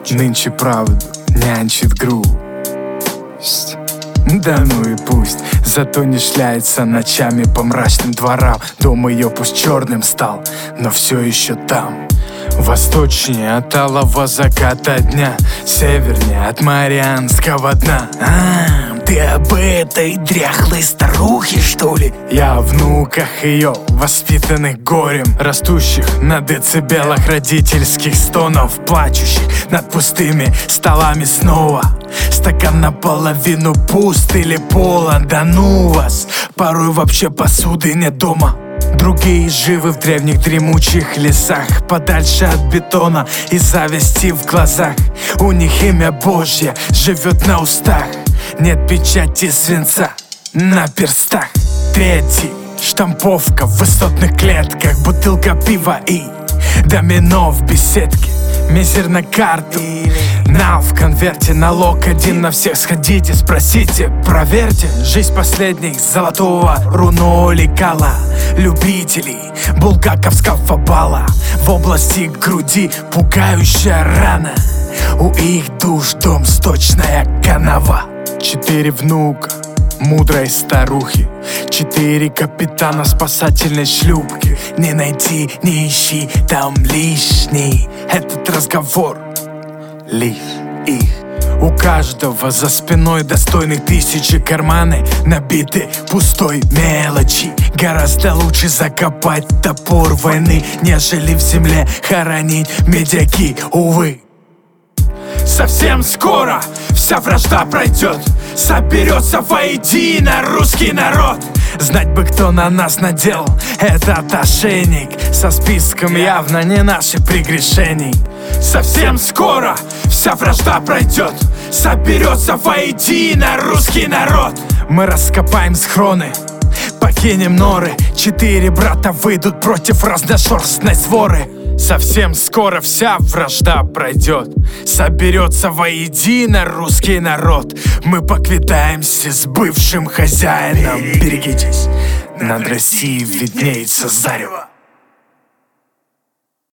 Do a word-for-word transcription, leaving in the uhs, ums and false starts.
Нынче правду нянчит грусть. Да ну и пусть, зато не шляется ночами по мрачным дворам. Дом ее пусть черным стал, но все еще там. Восточнее от алого заката дня, севернее от Марианского дна. А, ты об этой дряхлой старухе, что ли? Я о внуках ее, воспитанных горем, растущих на децибелах родительских стонов, плачущих над пустыми столами снова. Стакан наполовину пуст или полон, да ну вас, порой вообще посуды нет дома. Другие живы в древних дремучих лесах, подальше от бетона и зависти в глазах. У них имя Божье живет на устах, нет печати свинца на перстах. Третий — штамповка в высотных клетках, бутылка пива и домино в беседке. Мизер на карту, нал в конверте, налог один на всех. Сходите, спросите, проверьте. Жизнь последних золотого руно лекала любителей булгаковского бала. В области груди пугающая рана, у их душ дом сточная канава. Четыре внука мудрой старухи, четыре капитана спасательной шлюпки. Не найти, не ищи, там лишний. Этот разговор лишь их. У каждого за спиной достойных тысячи карманы набиты пустой мелочи. Гораздо лучше закопать топор войны, нежели в земле хоронить медяки, увы. Совсем скоро вся вражда пройдет, соберется воедино русский народ. Знать бы, кто на нас надел этот ошейник со списком явно не наших прегрешений. Совсем скоро вся вражда пройдет, соберется воедино русский народ. Мы раскопаем схроны, покинем норы, четыре брата выйдут против разношерстной своры. Совсем скоро вся вражда пройдет, соберется воедино русский народ. Мы поквитаемся с бывшим хозяином. Берегитесь, над Россией виднеется зарево.